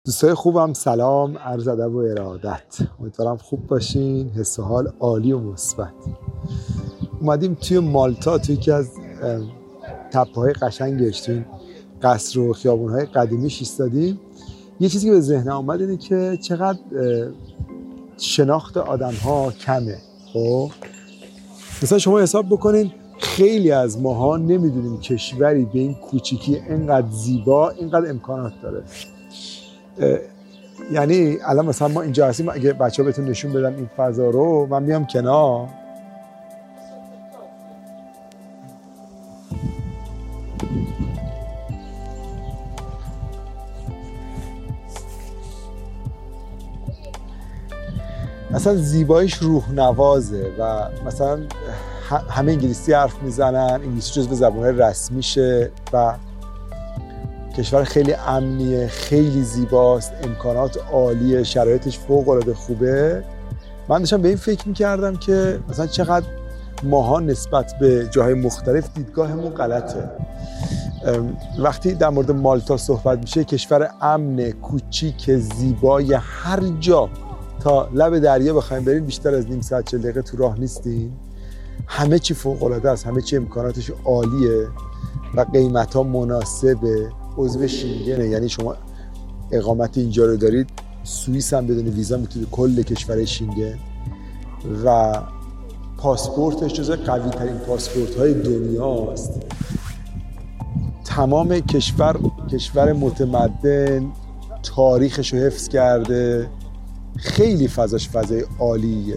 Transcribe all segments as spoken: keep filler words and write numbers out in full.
دوستای خوبم سلام، عرض ادب و ارادت. امیدوارم خوب باشین، حس و حال عالی و مثبت. اومدیم توی مالتا، توی یکی از تپه‌های قشنگش، توی قصر و خیابون‌های قدیمیش ایستادیم. یه چیزی که به ذهنم اومد اینه که چقدر شناخت آدم‌ها کمه. خب مثلا شما حساب بکنین خیلی از ماها نمیدونیم کشوری به این کوچیکی اینقدر زیبا، اینقدر امکانات داره. یعنی الان مثلا ما اینجا هستیم، اگه بچه‌ها بهتون نشون بدم این فضا رو، من میام کنار، مثلا زیباییش روح نوازه و مثلا همه انگلیسی حرف میزنن، انگلیسی جزو زبان‌های رسمیشه و کشور خیلی امنیه، خیلی زیباست، امکانات عالیه، شرایطش فوق‌العاده خوبه. من داشتم به این فکر میکردم که مثلا چقدر ماها نسبت به جاهای مختلف دیدگاهمون غلطه. وقتی در مورد مالتا صحبت میشه، کشور امن، کوچیک، زیبای، هر جا تا لب دریا بخوایم بریم بیشتر از نیم ساعت چهل دقیقه تو راه نیستیم. همه چی فوق‌العاده است، همه چی امکاناتش عالیه و قیمت‌ها مناسبه. عضو شینگنه، یعنی شما اقامت اینجا رو دارید، سوئیس هم بدون ویزا میتونید کل کشور شینگن و پاسپورتش جزو قوی ترین پاسپورت های دنیاست. تمام کشور کشور متمدن، تاریخش رو حفظ کرده، خیلی فضاش فضای عالیه.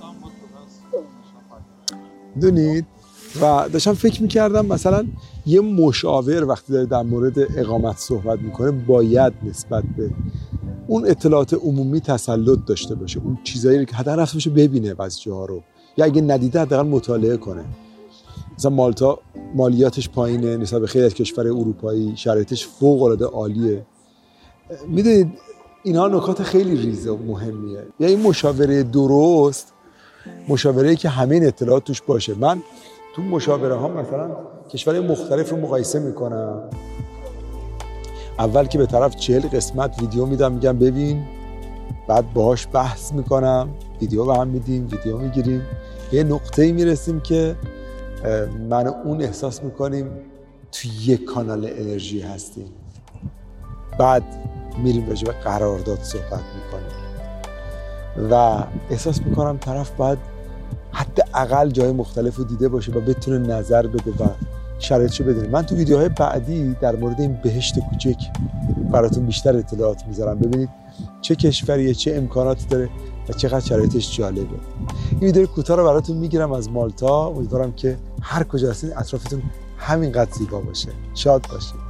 دونید و داشتم فکر میکردم مثلا یه مشاور وقتی داره در مورد اقامت صحبت میکنه باید نسبت به اون اطلاعات عمومی تسلط داشته باشه، اون چیزایی که حداقل رفته باشه ببینه بعضی جاها رو، یا اگه ندیده حداقل مطالعه کنه. مثلا مالتا مالیاتش پایینه نسبت به خیلی از کشورهای اروپایی، شرایطش فوق العاده عالیه. میدونید اینها نکات خیلی ریزه و مهمیه. یعنی این مشاوره درست مشاوره‌ای که همه این اطلاعات توش باشه. من تو مشاوره ها مثلا کشورهای مختلف رو مقایسه میکنم. اول که به طرف چهل قسمت ویدیو میدم، میگم ببین، بعد باهاش بحث میکنم، ویدیو به هم میدیم، ویدیو میگیریم، یه نقطه‌ای میرسیم که من و اون احساس میکنیم تو یک کانال انرژی هستیم. بعد میریم راجع به قرارداد صحبت میکنیم و احساس میکنم طرف باید حداقل جای مختلف رو دیده باشه و بتونه نظر بده و شرایطشو بدونه. من تو ویدیوهای بعدی در مورد این بهشت کوچک براتون بیشتر اطلاعات میذارم، ببینید چه کشوریه، چه امکاناتی داره و چقدر شرایطش جالبه. این ویدیو کوتاه رو براتون میگیرم از مالتا. امیدوارم که هر کجا هستین اطرافتون همینقدر زیبا باشه. شاد باشید.